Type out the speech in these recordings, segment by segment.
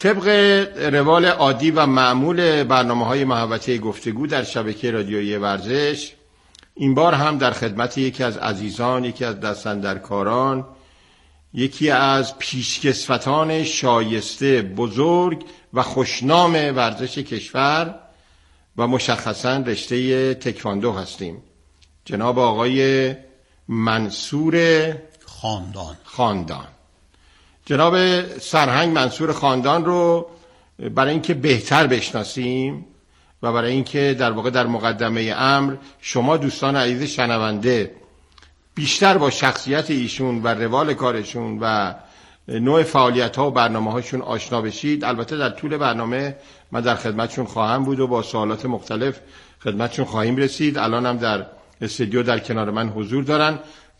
طبق روال عادی و معمول برنامه‌های محوطه گفتگو در شبکه رادیویی ورزش، این بار هم در خدمت یکی از عزیزان، یکی از دست‌اندرکاران، یکی از پیشکسوتان شایسته، بزرگ و خوشنام ورزش کشور و مشخصاً رشته تکواندو هستیم. جناب آقای منصور خاندان. جناب سرهنگ منصور خاندان رو برای اینکه بهتر بشناسیم و برای اینکه در واقع در مقدمه امر شما دوستان عزیز شنونده بیشتر با شخصیت ایشون و روال کارشون و نوع فعالیت‌ها و برنامه‌هاشون آشنا بشید. البته در طول برنامه من در خدمتشون خواهم بود و با سوالات مختلف خدمتشون خواهیم رسید. الان هم در استودیو در کنار من حضور دارن.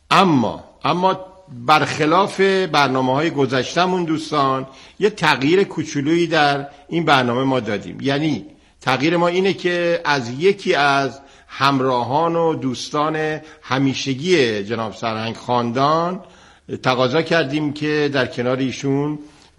اما برخلاف برنامه‌های گذشتمون دوستان، یه تغییر کوچولویی در این برنامه ما دادیم. یعنی تغییر ما اینه که از یکی از همراهان و دوستان همیشگی جناب سرهنگ خاندان تقاضا کردیم که در کنار ایشون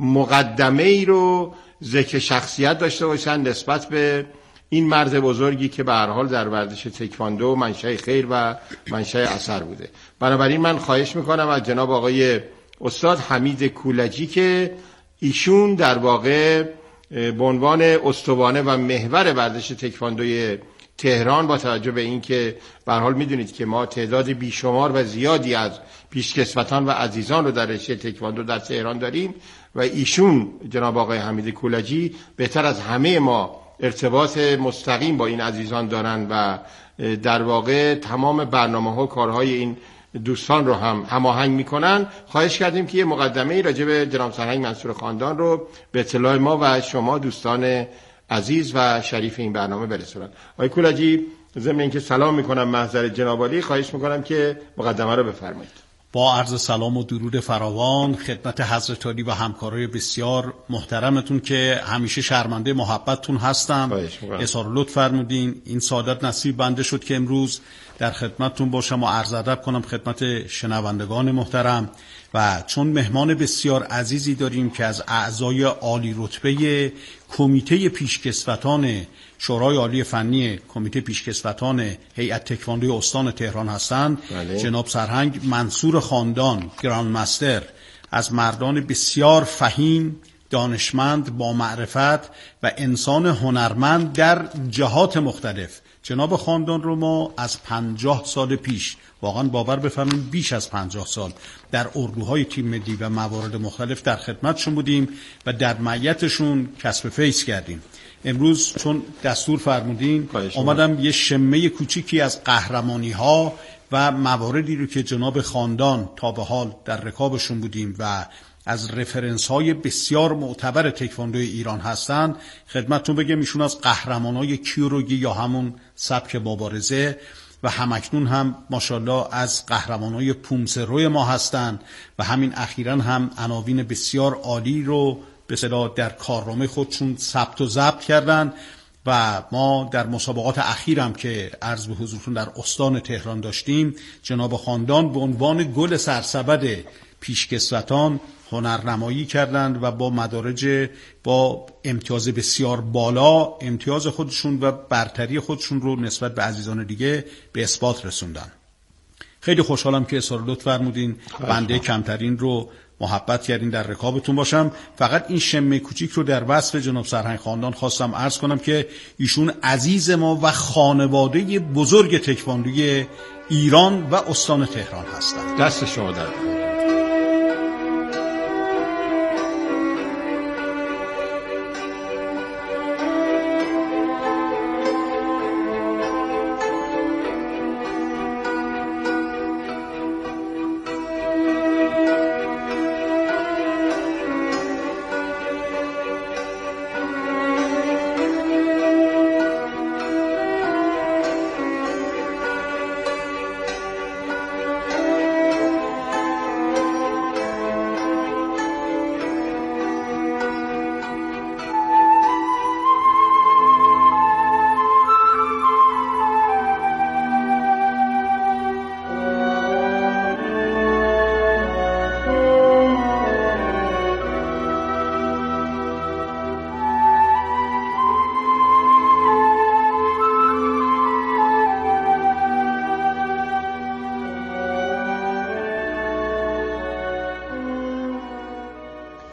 مقدمه ای رو ذکر شخصیت داشته باشن نسبت به این مرد بزرگی که به هر حال در ورزش تکواندو منشأ خیر و منشأ اثر بوده. بنابراین من خواهش میکنم از جناب آقای استاد حمید کولجی که ایشون در واقع به عنوان استوانه و محور ورزش تکواندوی تهران، با توجه به این که به هر حال میدونید که ما تعداد بیشمار و زیادی از پیشکسوتان و عزیزان رو در رشته تکواندو در تهران داریم و ایشون جناب آقای حمید کولجی بهتر از همه ما ارتباط مستقیم با این عزیزان دارن و در واقع تمام برنامه‌ها و کارهای این دوستان رو هم هماهنگ میکنن. خواهش کردیم که یه مقدمه راجع به جناب سرهنگ منصور خاندان رو به اطلاع ما و شما دوستان عزیز و شریف این برنامه برسونن. آقای کولجی، ضمن اینکه سلام میکنم محضر جناب عالی، خواهش میکنم که مقدمه رو بفرمایید. با عرض سلام و درود فراوان خدمت حضرت عالی و همکارای بسیار محترمتون که همیشه شرمنده محبتتون هستم. اظهار لطف فرمودین. این سعادت نصیب بنده شد که امروز در خدمتتون باشم و عرض ادب کنم خدمت شنوندگان محترم. و چون مهمان بسیار عزیزی داریم که از اعضای عالی رتبه کمیته پیشکسوتان شورای عالی فنی کمیته پیشکسوتان هیئت تکواندوی استان تهران هستند، جناب سرهنگ منصور خاندان، گراند مستر، از مردان بسیار فهیم، دانشمند، با معرفت و انسان هنرمند در جهات مختلف. جناب خاندان رو ما از 50 سال پیش، واقعا باور بفرمایید بیش از 50 سال، در اردوهای تیم ملی و موارد مختلف در خدمتشون بودیم و در معیتشون کسب فیض کردیم. امروز چون دستور فرمودین اومدم یه شمه کوچیکی از قهرمانی ها و مواردی رو که جناب خاندان تا به حال در رکابشون بودیم و از رفرنس های بسیار معتبر تکواندوی ایران هستن خدمتتون بگم. ایشون از قهرمانای کیوروگی یا همون سبک مبارزه و همکنون هم ماشاءالله از قهرمانای پومسروی ما هستن و همین اخیراً هم عناوین بسیار عالی رو به اصطلاح در کارنامه خودشون ثبت و ضبط کردن و ما در مسابقات اخیرم که عرض به حضورتون در استان تهران داشتیم، جناب خاندان به عنوان گل سرسبد پیشکسوتان هنرنمایی کردند و با مدارج با امتیاز بسیار بالا امتیاز خودشون و برتری خودشون رو نسبت به عزیزان دیگه به اثبات رسوندن. خیلی خوشحالم که اصرار لطف فرمودین بنده کمترین رو محبت کردین در رکابتون باشم. فقط این شمه کوچیک رو در وصف جناب سرهنگ خاندان خواستم عرض کنم که ایشون عزیز ما و خانواده بزرگ تکواندوی ایران و استان تهران هستند. دست شما در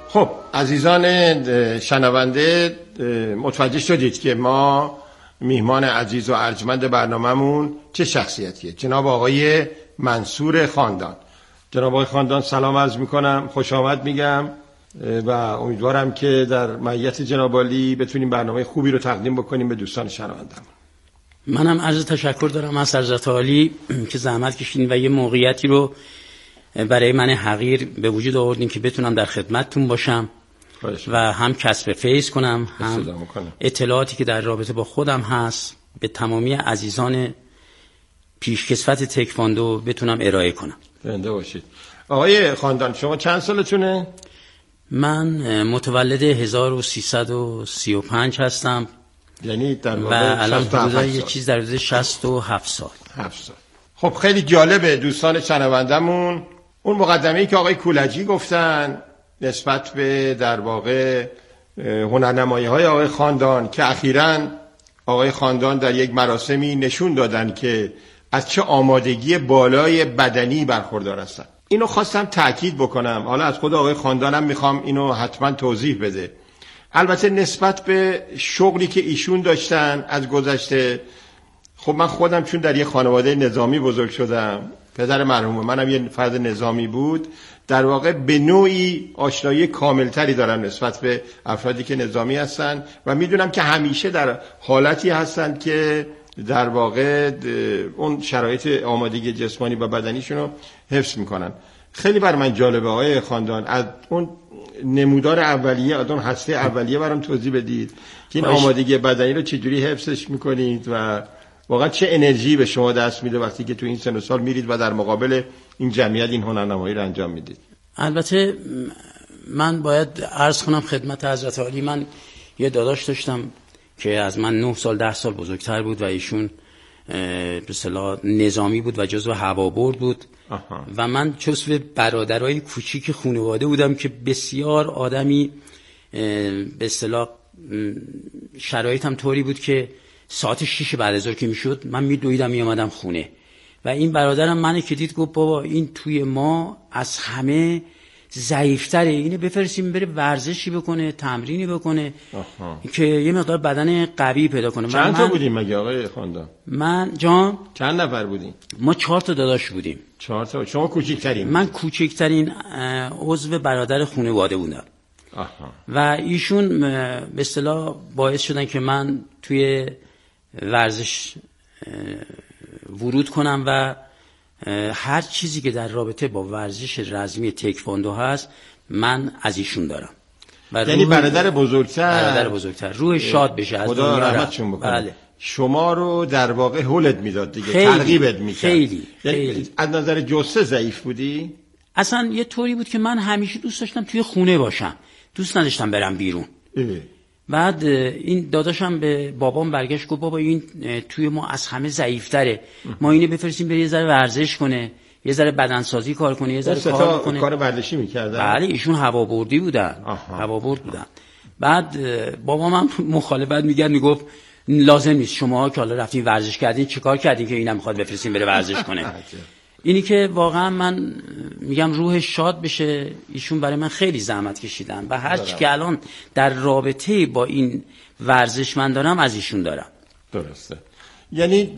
خب عزیزان شنونده متوجه شدید که ما میهمان عزیز و ارجمند برنامه‌مون چه شخصیتیه؟ جناب آقای منصور خاندان. جناب آقای خاندان سلام عرض میکنم، خوش آمد میگم و امیدوارم که در معیت جناب عالی بتونیم برنامه خوبی رو تقدیم بکنیم به دوستان شنونده‌مون. منم عرض تشکر دارم از حضرت عالی که زحمت کشیدین و یه موقعیتی رو برای من حقیر به وجود آوردین که بتونم در خدمتتون باشم و هم کسب فیض کنم، هم اطلاعاتی که در رابطه با خودم هست به تمامی عزیزان پیشکسوت تکواندو بتونم ارائه کنم. زنده باشید. آقای خاندان شما چند سالتونه؟ من متولد 1335 هستم، یعنی در و الان حدودا یه چیز در حدود 67 سال. 7 سال. خب خیلی جالبه دوستان شنوندمون اون مقدمه‌ای که آقای کولجی گفتن نسبت به در واقع هنرنمایی‌های آقای خاندان که اخیراً آقای خاندان در یک مراسمی نشون دادن که از چه آمادگی بالای بدنی برخوردار هستن. اینو خواستم تأکید بکنم. حالا از خود آقای خاندانم میخوام اینو حتما توضیح بده. البته نسبت به شغلی که ایشون داشتن از گذشته، خب من خودم چون در یک خانواده نظامی بزرگ شدم، پدر مرحوم منم یه فرد نظامی بود، در واقع به نوعی آشنایی کاملتری دارم نسبت به افرادی که نظامی هستن و میدونم که همیشه در حالتی هستن که در واقع اون شرایط آمادگی جسمانی و بدنیشون رو حفظ میکنن. خیلی بر من جالبه آقای خاندان از اون نمودار اولیه، از اون هسته اولیه برام توضیح بدید که این آمادگی بدنی رو چجوری حفظش میکنید و واقعا چه انرژی به شما دست میده وقتی که تو این سن و سال میرید و در مقابل این جمعیت این هنرنمایی رو انجام میدید. البته من باید عرض کنم خدمت حضرت عالی، من یه داداش داشتم که از من 9 سال 10 سال بزرگتر بود و ایشون به اصطلاح نظامی بود و جزو هوابرد بود. و من جزو برادرای کوچیک خانواده بودم که بسیار آدمی به اصطلاح شرایطم طوری بود که ساعت 6 بعد از ظهر که میشد من میدویدم میامدم خونه و این برادرم منو که دید گفت بابا این توی ما از همه ضعیفتره، اینو بفرستیم بره ورزشی بکنه، تمرینی بکنه که یه مقدار بدن قوی پیدا کنه. چند تا بودیم مگه آقای خاندان؟ من جان چند نفر بودیم؟ ما 4 تا داداش بودیم. 4 تا. شما کوچکترین؟ من کوچکترین عضو برادر خانواده بودم. و ایشون به اصطلاح باعث شدن که من توی ورزش ورود کنم و هر چیزی که در رابطه با ورزش رزمی تکواندو هست من از ایشون دارم. یعنی برادر بزرگتر روح شاد بشه از خدا رحمتشون بکنه. بله. شما رو در واقع هولت میداد دیگه، ترغیبت میکرد. خیلی. از نظر جسه ضعیف بودی؟ اصلا یه طوری بود که من همیشه دوست داشتم توی خونه باشم، دوست نداشتم برم بیرون. بعد این داداشم به بابام برگشت گفت بابا این توی ما از همه ضعیف‌تره، ما اینو بفرستیم بره یه ذره ورزش کنه، یه ذره بدنسازی کار کنه، یه ذره کار کنه. کار ورزشی می‌کردن. بله ایشون هوابردی بودن. هوابرد بودن. بعد بابام هم مخالفت میگفت لازم نیست، شما که حالا رفتین ورزش کردین چیکار کردین که اینا میخواد بفرستین بره ورزش کنه. اینی که واقعا من میگم روح شاد بشه، ایشون برای من خیلی زحمت کشیدن و هر چی که الان در رابطه با این ورزش من دارم از ایشون دارم. درسته. یعنی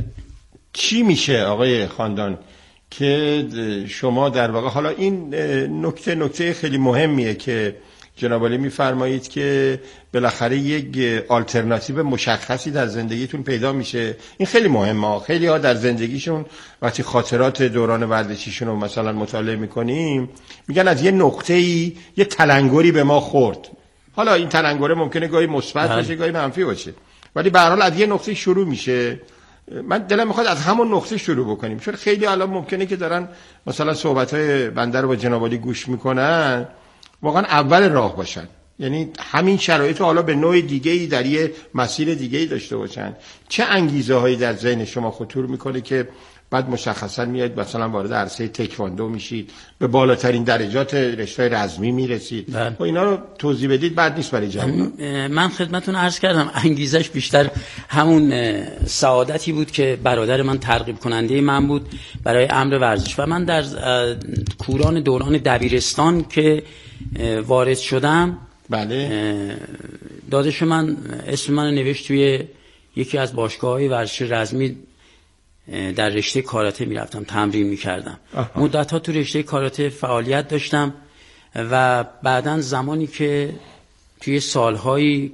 چی میشه آقای خاندان که شما در واقع حالا این نکته خیلی مهمیه که جناب عالی میفرمایید که بالاخره یک آلترناتیو مشخصی در زندگیتون پیدا میشه. این خیلی مهمه. خیلی ها در زندگیشون وقتی خاطرات دوران ورزشیشون رو مثلا مطالعه میکنیم میگن از یه نقطه‌ای یه تلنگری به ما خورد. حالا این تلنگره ممکنه گاهی مثبت باشه گاهی منفی باشه، ولی به هر حال از یه نقطه شروع میشه. من دلم میخواد از همون نقطه شروع بکنیم، چون خیلی الان ممکنه که دارن مثلا صحبت‌های بنده رو با جناب عالی گوش میکنن واقعا اول راه باشن، یعنی همین شرایط رو حالا به نوع دیگه‌ای در یه مسیر دیگه‌ای داشته باشن. چه انگیزه‌هایی در ذهن شما خطور میکنه که بعد مشخصا میاد مثلا وارد عرصه تکواندو میشید، به بالاترین درجات رشته رزمی میرسید و اینا رو توضیح بدید؟ بعد نیست برای جمع. من خدمتتون عرض کردم انگیزش بیشتر همون سعادتی بود که برادر من ترغیب کننده من بود برای امر ورزش و من در کوران دوران دبیرستان که وارد شدم، بله، داداش من اسم من نوشت توی یکی از باشگاه‌های ورزش رزمی، در رشته کاراته میرفتم تمرین میکردم. مدت‌ها تو رشته کاراته فعالیت داشتم و بعداً زمانی که توی سالهایی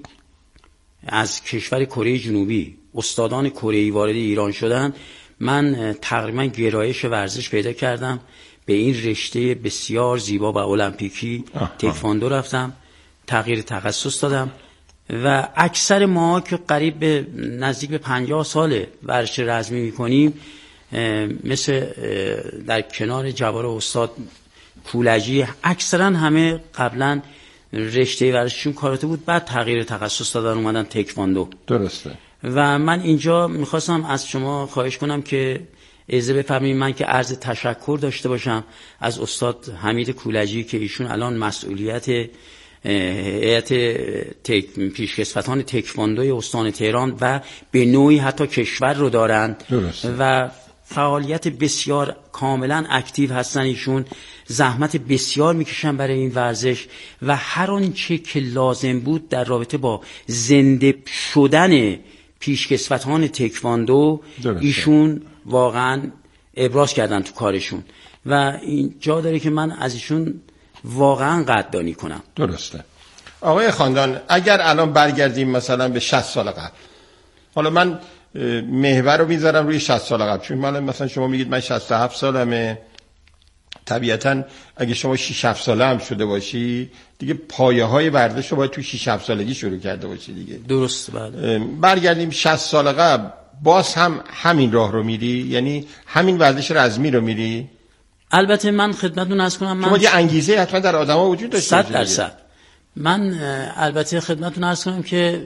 از کشور کره جنوبی استادان کره‌ای وارد ایران شدن، من تقریبا گرایش ورزش پیدا کردم به این رشته بسیار زیبا و المپیکی تکواندو رفتم، تغییر تخصص دادم و اکثر ما که قریب به نزدیک به 50 سال ورزش رزمی میکنیم، مثل در کنار جوار استاد کولجی، اکثرا همه قبلا رشته ورزششون کاراته بود، بعد تغییر تخصص دادن اومدن تکواندو. درسته. و من اینجا میخواستم از شما خواهش کنم که اجازه بفرمایید من که عرض تشکر داشته باشم از استاد حمید کولجی که ایشون الان مسئولیت هیئت پیشکسوتان تکواندوی استان تهران و به نوعی حتی کشور رو دارن. درسته. و فعالیت بسیار کاملا اکتیو هستن، ایشون زحمت بسیار میکشن برای این ورزش و هر آنچه که لازم بود در رابطه با زنده شدن پیشکسوتان تکواندو ایشون واقعا ابراز کردن تو کارشون و این جا داره که من از ایشون واقعا قدردانی کنم. درسته. آقای خاندان، اگر الان برگردیم مثلا به 60 سال قبل، حالا من محور رو میذارم روی 60 سال قبل، چون مثلا شما میگید من 67 سالمه، طبیعتا اگه شما 6-7 ساله هم شده باشی دیگه پایه های ورزش رو باید تو 6-7 سالگی شروع کرده باشی دیگه. درست. بله. برگردیم 60 سال قبل، باز هم همین راه رو میری؟ یعنی همین ورزش رزمی رو میری؟ البته من خدمتتون عرض کنم، من یه انگیزه حتما در آدم‌ها وجود داشته 100%. من البته خدمتتون عرض کنم که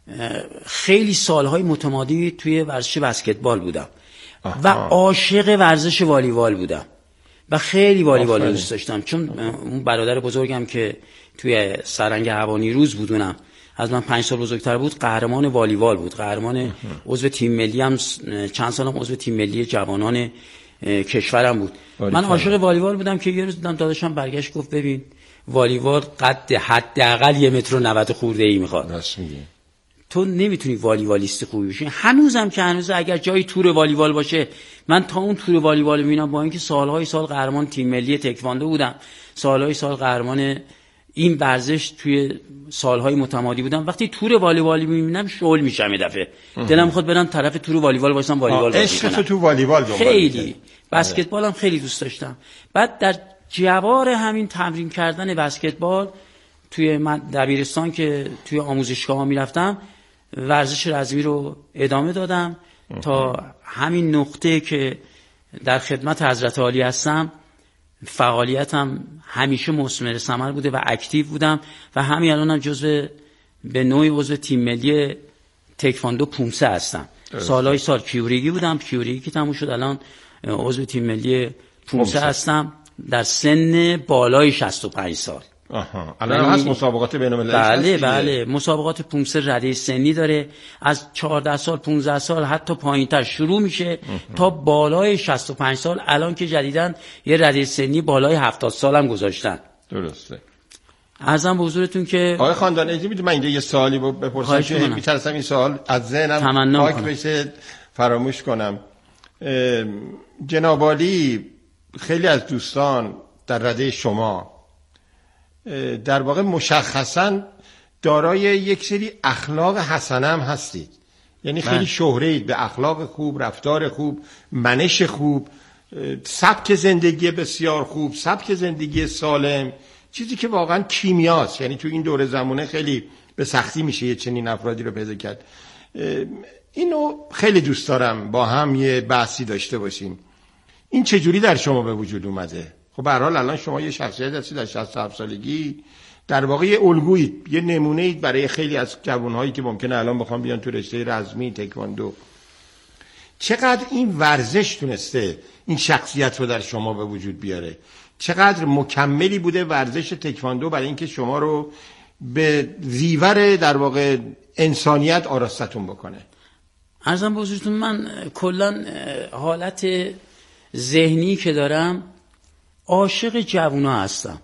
خیلی سالهای متمادی توی ورزش بسکتبال بودم و عاشق ورزش والیبال بودم و خیلی والیبال رو دوست داشتم، چون اون برادر بزرگم که توی سرنگ هوانیروز بودونم، از من 5 سال بزرگتر بود، قهرمان والیبال بود، قهرمان عضو تیم ملی هم، چند سالم عضو تیم ملی جوانان کشورم بود. من عاشق والیبال بودم که یه روز دیدم داداشم برگشت گفت ببین والیبال قد حداقل 1.90 متر خورده ای میخواد، راست میگی، تو نمیتونی والیبالیست خوبی بشی. هنوزم که هنوز اگر جای تور والیبال باشه، من تا اون تور والیبال میبینم، با اینکه سالهای سال قهرمان تیم ملی تکواندو بودم، سالهای سال قهرمان این ورزش توی سالهای متمادی بودم، وقتی تور والیبال میبینم شغل میشم، یه دفعه دلم میخواد برم طرف تور والیبال وایسم والیبال بازی کنم. عشق تو والیبال خیلی، بسکتبالم خیلی دوست داشتم. بعد در جوار همین تمرین کردن بسکتبال توی دبیرستان که توی آموزشگاه میرفتم، ورزش رزمی رو ادامه دادم تا همین نقطه که در خدمت حضرت عالی هستم. فعالیتم همیشه مثمر ثمر بوده و اکتیو بودم و همین الانم به نوعی عضو تیم ملی تکواندو 500 هستم. سالهای سال پیورگی بودم، پیورگی که تموم شد، الان عضو تیم ملی 500 هستم در سن بالای 65 سال. الان هست مسابقات بین‌المللی؟ بله، مسابقات 500 رده سنی داره، از 14 سال 15 سال حتی پایین‌تر شروع میشه تا بالای 65 سال. الان که جدیداً یه رده سنی بالای 70 سال هم گذاشتن. درسته. عرضم به حضورتون که آقای خاندان اجازه میدید من اینجا یه سوالی بپرسم که میترسم این سوال از ذهنم پاک بشه فراموش کنم. جناب عالی، خیلی از دوستان در رده شما در واقع مشخصاً دارای یک سری اخلاق حسنه هم هستید، یعنی خیلی شهره‌اید به اخلاق خوب، رفتار خوب، منش خوب، سبک زندگی بسیار خوب، سبک زندگی سالم، چیزی که واقعاً کیمیاست. یعنی تو این دوره زمانه خیلی به سختی میشه یه چنین افرادی رو پیدا کرد. اینو خیلی دوست دارم با هم یه بحثی داشته باشیم. این چجوری در شما به وجود اومده؟ خب به هر حال الان شما یه شخصیت هستید در 67 سالگی، در واقع یه الگویید، یه نمونه‌اید برای خیلی از جوان‌هایی که ممکنه الان بخوام بیان تو رشته رزمی تکواندو. چقدر این ورزش تونسته این شخصیت رو در شما به وجود بیاره؟ چقدر مکملی بوده ورزش تکواندو برای اینکه شما رو به زیور در واقع انسانیت آراستون بکنه؟ عرضم به حضورتون من کلا حالت ذهنی که دارم عاشق جوونا هستم.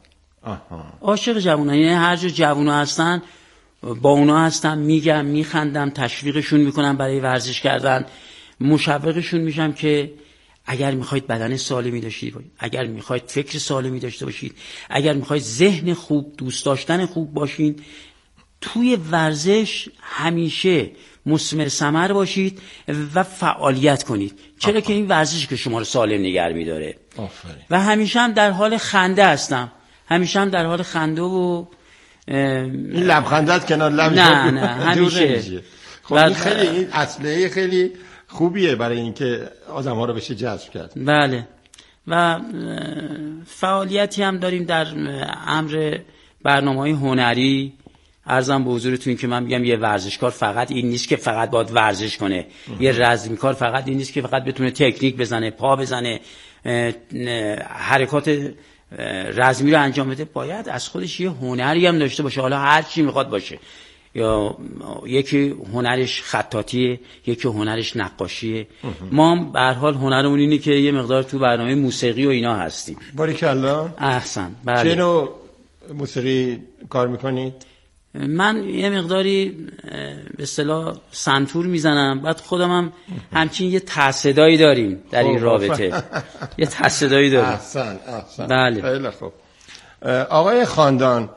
عاشق جوونا، یعنی هر جا جوونا هستن با اونا هستم، میگم، میخندم، تشویقشون میکنم برای ورزش کردن، مشوقشون میشم که اگر میخواید بدن سالمی داشته باشید، اگر میخواید فکر سالمی داشته باشید، اگر میخواید ذهن خوب، دوست داشتن خوب باشین، توی ورزش همیشه مثمر ثمر باشید و فعالیت کنید. چرا که این ورزش که شما رو سالم نگه میداره. و همیشه هم در حال خنده هستم، همیشه هم در حال خنده و این لبخندت کنار لب نه همیشه. خب این خیلی این اسلحه خیلی خوبیه برای اینکه آدم‌ها رو بشه جذب کرد. بله. و فعالیتی هم داریم در امر برنامه‌های هنری. عرضم به حضورتون که من میگم یه ورزشکار فقط این نیست که فقط باید ورزش کنه. یه رزمیکار فقط این نیست که فقط بتونه تکنیک بزنه، پا بزنه، حرکات رزمی رو انجام بده. باید از خودش یه هنری هم داشته باشه، حالا هر چی میخواد باشه. یا یکی هنرش خطاطیه، یکی هنرش نقاشیه. ما هم به هر حال هنرمون اینه که یه مقدار تو برنامه موسیقی و اینا هستیم. باریکالله. احسن. بله. چه نوع موسیقی کار میکنید؟ من یه مقداری به اصطلاح سنتور میزنم، بعد خودم هم همچین یه تصدایی داریم در این رابطه. یه تصدایی داریم. احسن. بله. خیلی خوب. آقای خاندان،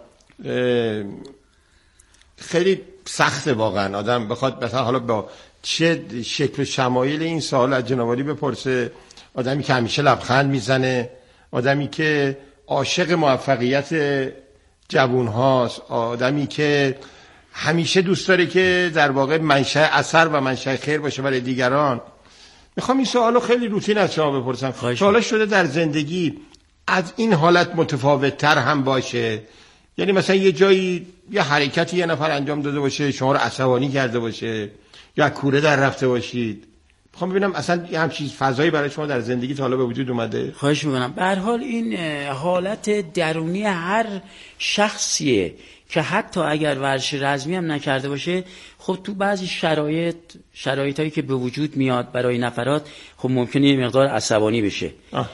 خیلی سخته واقعا آدم بخواد مثلا حالا با چه شکل و شمایل این سوال از جناب عالی بپرسه. آدمی که همیشه لبخند میزنه، آدمی که عاشق موفقیت جوون هاست، آدمی که همیشه دوست داره که در واقع منشأ اثر و منشأ خیر باشه برای دیگران. میخوام این سوالو خیلی روتین از شما بپرسم. حالا شده در زندگی از این حالت متفاوت تر هم باشه؟ یعنی مثلا یه جایی یه حرکتی یه نفر انجام داده باشه شما رو عصبانی کرده باشه، یا کوره در رفته باشید. میخوام ببینم اصلا یه همچین فضایی برای شما در زندگی تا حالا به وجود اومده؟ خواهش میکنم. به هر حال این حالت درونی هر شخصیه که حتی اگر ورزش رزمی هم نکرده باشه، خب تو بعضی شرایطایی که به وجود میاد برای نفرات، خب ممکنه یه مقدار عصبانی بشه.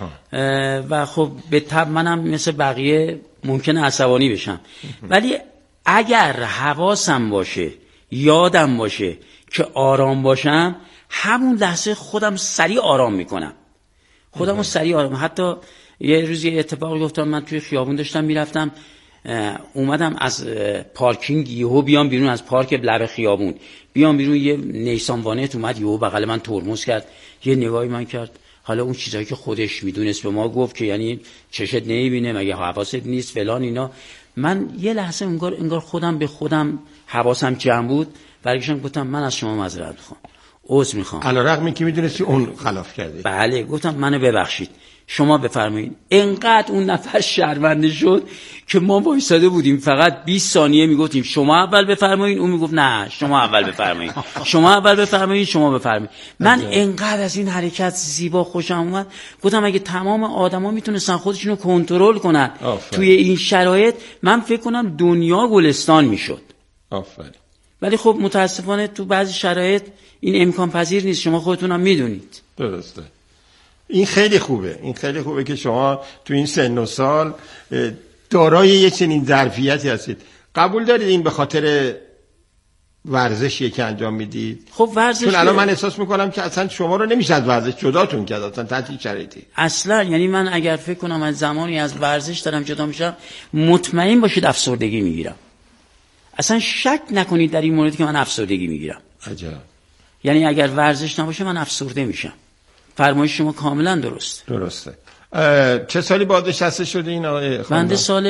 و خب به طبع منم مثل بقیه ممکنه عصبانی بشم. ولی اگر حواسم باشه، یادم باشه که آرام باشم، همون لحظه خودم سریع آرام میکنم. خودمو سریع آرام. حتی یه روز یه اتفاقی افتاد، من توی خیابون داشتم میرفتم، اومدم از پارکینگ یهو بیام بیرون، از پارک لب خیابون بیام بیرون، یه نیسان وانت اومد یهو بغل من ترمز کرد، یه نگاهی من کرد. حالا اون چیزایی که خودش میدونست به ما گفت که یعنی چشت نمیبینه، مگه حواست نیست فلان اینا. من یه لحظه انگار خودم به خودم حواسم جمع بود، برگشتم گفتم من از شما معذرت میخوام، عذر میخوام. علیرغم اینکه میدونستی اون خلاف کرده. بله. گفتم منو ببخشید، شما بفرمایید. انقدر اون نفر شرمنده شد که ما وایساده بودیم فقط 20 ثانیه میگفتیم شما اول بفرمایید، اون میگفت نه شما اول بفرمایید، شما اول بفرمایید، شما بفرمایید. من انقدر از این حرکت زیبا خوشم اومد، گفتم اگه تمام آدما میتونستن خودشونو کنترل کنن توی این شرایط، من فکر کنم دنیا گلستان میشد. آفرین. ولی خب متاسفانه تو بعضی شرایط این امکان پذیر نیست، شما خودتون هم میدونید. درسته. این خیلی خوبه، این خیلی خوبه که شما تو این سن و سال دارای یک چنین ظرفیتی هستید. قبول دارید این به خاطر ورزشیه که انجام میدید؟ خب ورزش، چون الان من احساس میکنم که اصلا شما رو نمیشه از ورزش جداتون کرد اصلا تحت هیچ شرایطی. اصلا یعنی من اگر فکر کنم از زمانی از ورزش دارم جدا میشم، مطمئن باشید افسردگی میگیرم. اصلا شک نکنید در این مورد که من افسردگی میگیرم. عجب. یعنی اگر ورزش نباشه من افسرده میشم. فرمایش شما کاملا درسته. چه سالی بازنشسته شده این آقای خاندان؟ بنده سال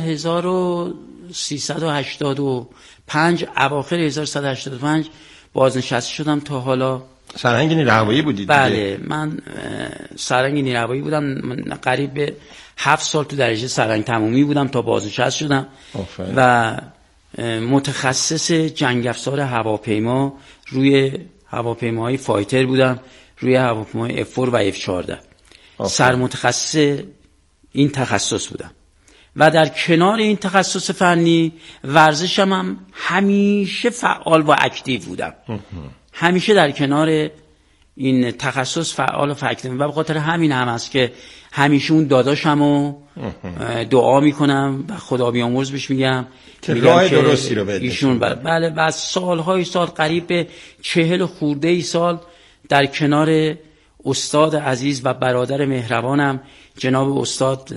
1385 اواخر 1385 بازنشسته شدم. تا حالا سرهنگ نیروی هوایی بودید؟ بله، من سرهنگ نیروی هوایی بودم. من قریب به 7 سال تو درجه سرهنگ تمومی بودم تا بازنشسته شدم. و متخصص جنگ افزار هواپیما روی هواپیماهای فایتر بودم، روی هواپیمای F4 و F14 سرمتخصص این تخصص بودم. و در کنار این تخصص فنی ورزشم هم همیشه فعال و اکتیو بودم. همیشه در کنار این تخصص فعال فکتم و به خاطر همین هم است که همیشه اون داداشمو دعا میکنم و خدا بیامرز بهش میگم که راه درستی رو بده ایشون. بله و سالهای سال قریب به 40 خورده سال در کنار استاد عزیز و برادر مهربانم جناب استاد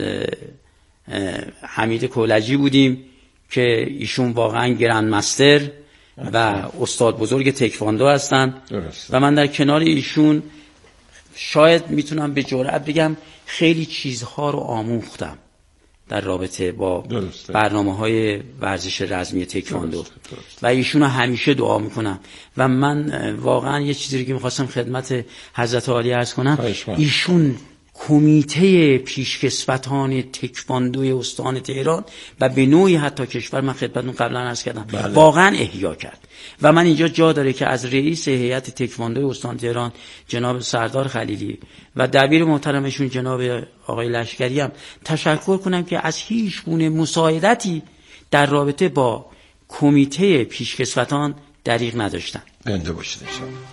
حمید کولجی بودیم که ایشون واقعا گرند مستر و استاد بزرگ تکواندو هستن و من در کنار ایشون شاید میتونم به جرئت بگم خیلی چیزها رو آموختم در رابطه با برنامه‌های ورزش رزمی تکواندو و ایشون رو همیشه دعا میکنم. و من واقعا یه چیزی که میخواستم خدمت حضرت عالی عرض کنم، ایشون کمیته پیشکسوتان تکواندوی استان تهران و به نوعی حتی کشور، من خدمتتون قبلا عرض کردم، واقعا احیا کرد و من اینجا جا داره که از رئیس هیئت تکواندوی استان تهران جناب سردار خلیلی و دبیر محترمشون جناب آقای لشکری هم تشکر کنم که از هیچ گونه مساعدتی در رابطه با کمیته پیشکسوتان دریغ نداشتن. زنده باشید.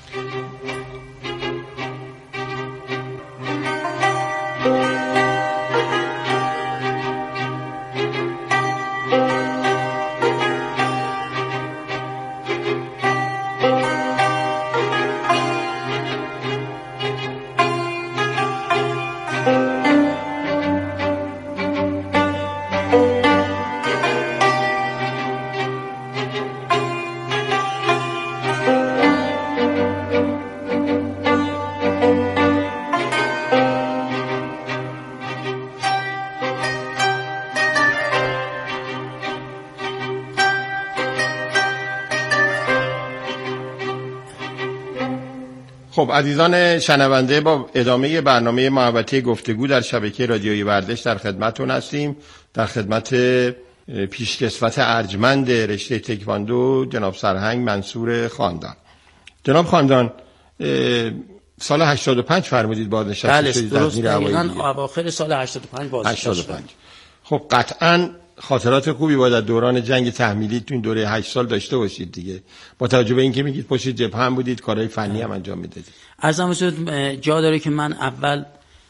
خب عزیزان شنونده، با ادامه برنامه محوطه گفتگو در شبکه رادیویی ورزش در خدمتتون هستیم. در خدمت پیشکسوت ارجمند رشته تکواندو جناب سرهنگ منصور خاندان. جناب خاندان، سال 85 فرمودید بازنشسته شدید در نیروی هوایی؟ بله، اواخر سال 85 بازنشسته شدم. خب قطعاً خاطرات خوبی باید از دوران جنگ تحمیلی تو این دوره 8 سال داشته باشید دیگه، با توجه به اینکه میگید پشت جبهه هم بودید، کارهای فنی هم انجام میدادید. عرضم شد جا داره که من اول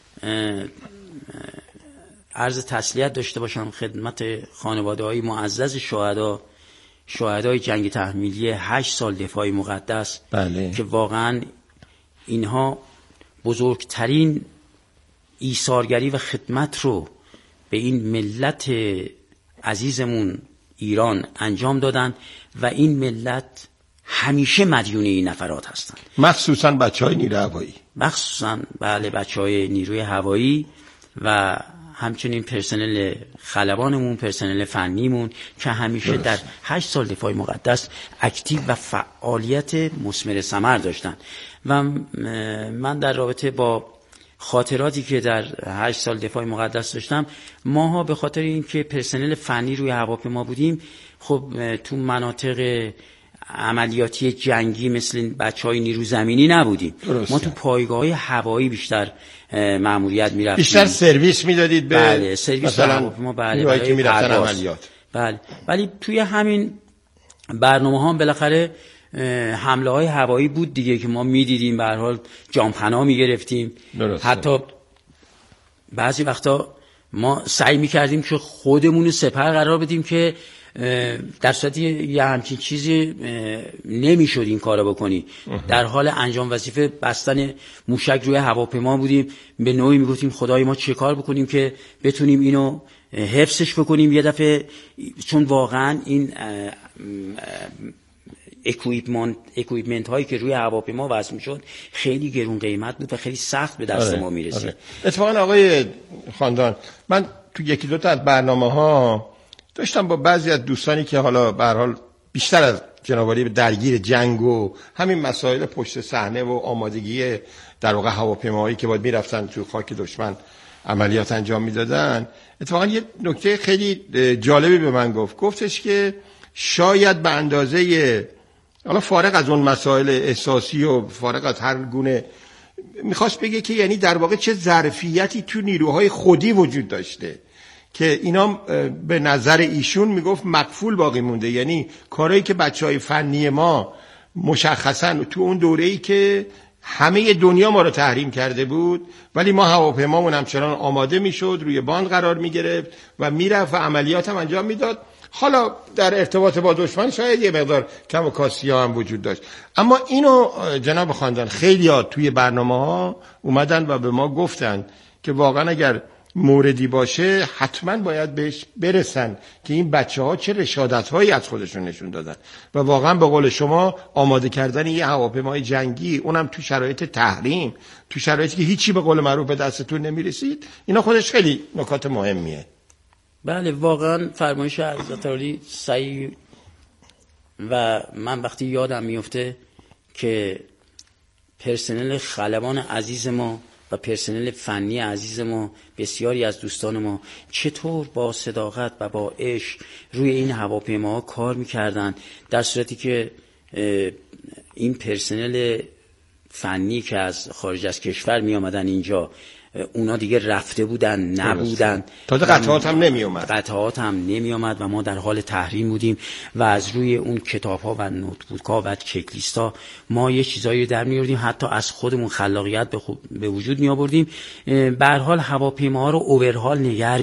عرض تسلیت داشته باشم خدمت خانواده‌های معزز شهدای جنگ تحمیلی 8 سال دفاع مقدس. بله. که واقعا اینها بزرگترین ایثارگری و خدمت رو به این ملت عزیزمون ایران انجام دادن و این ملت همیشه مدیون این نفرات هستن، مخصوصا بچهای نیروی هوایی. مخصوصا بله بچهای نیروی هوایی و همچنین پرسنل خلبانمون، پرسنل فنیمون که همیشه در 8 سال دفاع مقدس اکتیو و فعالیت مثمر ثمر داشتن. و من در رابطه با خاطراتی که در 8 سال دفاع مقدس داشتم، ماها به خاطر اینکه پرسنل فنی روی هواپیما بودیم، خب تو مناطق عملیاتی جنگی مثل بچهای نیرو زمینی نبودیم. ما تو پایگاه‌های هوایی بیشتر مأموریت می‌رفتیم، بیشتر سرویس میدادید به بله سرویس هواپیما، بله برای که می‌رفتن عملیات. بله، ولی توی همین برنامه‌ها هم بالاخره حمله های هوایی بود دیگه که ما میدیدیم، به هر حال جانپناه میگرفتیم. حتی بعضی وقتا ما سعی میکردیم که خودمون سپر قرار بدیم که در صورتی یه همچین چیزی نمیشد این کارو بکنی. در حال انجام وظیفه بستن موشک روی هواپیما بودیم، به نوعی میگفتیم خدای ما چه کار بکنیم که بتونیم اینو حفظش بکنیم یه دفعه، چون واقعا این اکویپمنت هایی که روی هواپیما وصل میشد خیلی گرون قیمت بود و خیلی سخت به دست ما میرسید. اتفاقا آقای خاندان، من تو یکی دو تا از برنامه‌ها داشتم با بعضی از دوستانی که حالا به هر حال بیشتر از جنابعالی درگیر جنگ و همین مسائل پشت صحنه و آمادگی در واقع هواپیماهایی که باید میرفتن تو خاک دشمن عملیات انجام میدادن، اتفاقا یه نکته خیلی جالبی به من گفتش که شاید به اندازه، حالا فارغ از اون مسائل احساسی و فارغ از هر گونه، میخواست بگه که یعنی در واقع چه ظرفیتی تو نیروهای خودی وجود داشته که اینا به نظر ایشون میگفت مقفول باقی مونده. یعنی کارهایی که بچهای فنی ما مشخصا تو اون دوره‌ای که همه دنیا ما رو تحریم کرده بود، ولی ما هواپیمامون همچنان آماده میشد، روی باند قرار میگرفت و میرفت و عملیات هم انجام میداد. حالا در ارتباط با دشمن شاید یه مقدار کم و کاسی‌ها هم وجود داشت، اما اینو جناب خاندان خیلی‌ها توی برنامه‌ها اومدن و به ما گفتن که واقعا اگر موردی باشه حتما باید بهش برسن که این بچه‌ها چه رشادت‌هایی از خودشون نشون دادن و واقعا به قول شما آماده کردن یه هواپیمای جنگی، اونم تو شرایط تحریم، تو شرایطی که هیچی به قول معروف به دستتون نمیرسید، اینا خودش خیلی نکات مهمیه. بله واقعا فرمایش حضرت عالی صحیح. و من وقتی یادم میفته که پرسنل خلبان عزیز ما و پرسنل فنی عزیز ما، بسیاری از دوستان ما چطور با صداقت و با عشق روی این هواپیماها کار میکردن، در صورتی که این پرسنل فنی که از خارج از کشور می آمدن اینجا، اونا دیگه رفته بودن، نبودن، تازه قطعات هم نمی اومد و ما در حال تحریم بودیم و از روی اون کتاب ها و نوتبوک ها و چک لیست ها ما یه چیزایی رو در می آوردیم، حتی از خودمون خلاقیت به وجود می آوردیم. به هر حال هواپیماها رو اوورهال نگه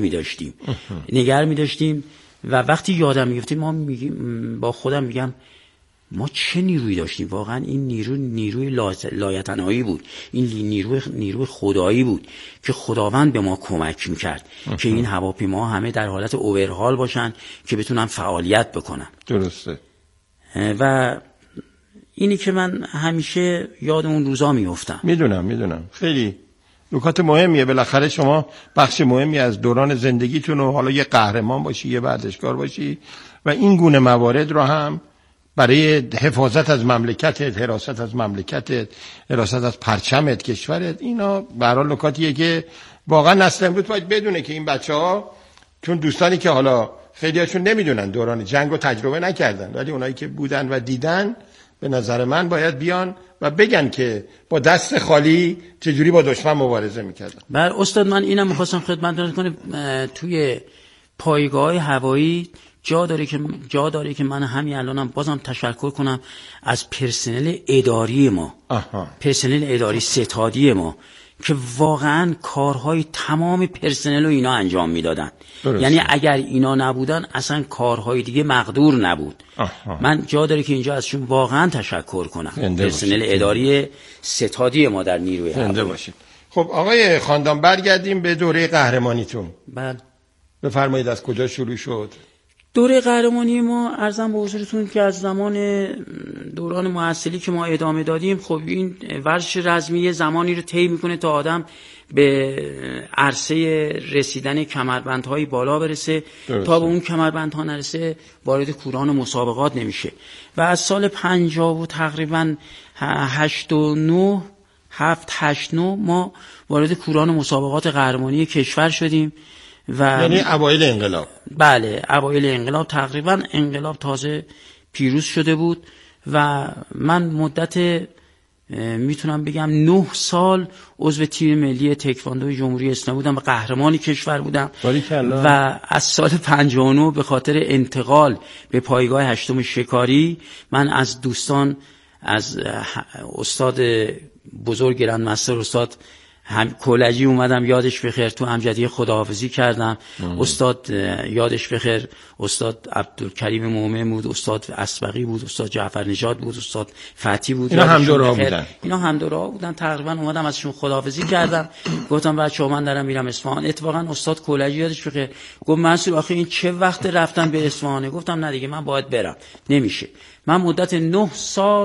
می داشتیم و وقتی یادم میفته ما با خودم میگم ما چه نیرویی داشتیم. واقعا این نیروی لایتناهی بود، این نیروی خدایی بود که خداوند به ما کمک میکرد که این هواپیماها همه در حالت اوورهال باشن که بتونن فعالیت بکنن. درسته. و اینی که من همیشه یاد اون روزا میافتم. میدونم خیلی نکات مهمیه. بالاخره شما بخش مهمی از دوران زندگیتون و حالا یه قهرمان باشی، یه ورزشکار باشی و این گونه موارد رو هم برای حفاظت از مملکتت، حراست از مملکتت، حراست از پرچمت، کشورت، اینا به هر حال نکاتیه که واقعا نسل امروز باید بدونه که این بچه‌ها، چون دوستانی که حالا خیلیاشون نمیدونن دوران جنگ رو تجربه نکردن، ولی اونایی که بودن و دیدن به نظر من باید بیان و بگن که با دست خالی چجوری با دشمن مبارزه میکردن. بله استاد، من اینم می‌خواستم خدمتتون کنم، توی پایگاه هوایی جا داره که من همین الانم بازم تشکر کنم از پرسنل اداری ما، پرسنل اداری ستادی ما که واقعا کارهای تمام پرسنل رو اینا انجام میدادن. یعنی اگر اینا نبودن اصلا کارهای دیگه مقدور نبود. من جا داره که اینجا ازشون واقعا تشکر کنم، پرسنل اداری ستادی ما در نیروی هوایی. خب آقای خاندان، برگردیم به دوره قهرمانیتون. بله بفرمایید از کجا شروع شد؟ دوره قهرمانی ما عرضم به حضورتون که از زمان دوران محصلی که ما ادامه دادیم، خب این ورزش رزمی زمانی رو طی میکنه تا آدم به عرصه رسیدن کمربندهای بالا برسه. تا به اون کمربندها نرسه وارد کوران مسابقات نمیشه و از سال 50 و تقریبا 89 ما وارد کوران مسابقات قهرمانی کشور شدیم و یعنی اوایل انقلاب. بله اوایل انقلاب، تقریبا انقلاب تازه پیروز شده بود و من مدت میتونم بگم 9 سال عضو تیم ملی تکواندو جمهوری اسلامی بودم و قهرمانی کشور بودم و از سال 59 به خاطر انتقال به پایگاه 8 شکاری من از دوستان، از استاد بزرگ گرندمستر استاد کولجی اومدم یادش بخیر، تو امجدیه خداحافظی کردم. استاد یادش بخیر، استاد عبدالکریم مومن بود، استاد اسبقی بود، استاد جعفر نژاد بود، استاد فتی بود. اینا هم دورا بودن. تقریبا اومدم ازشون خداحافظی کردم، گفتم بچه‌ها من دارم میرم اصفهان. اتفاقا استاد کولجی یادش بخیر گفت منصور آخه این چه وقت رفتن به اصفهان؟ گفتم نه دیگه من باید برم، نمیشه. من مدت 9 سال